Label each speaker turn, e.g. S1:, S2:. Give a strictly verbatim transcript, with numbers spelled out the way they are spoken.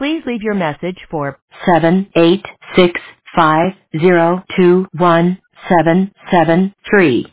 S1: Please leave your message for seven eight six five zero two one seven seven three.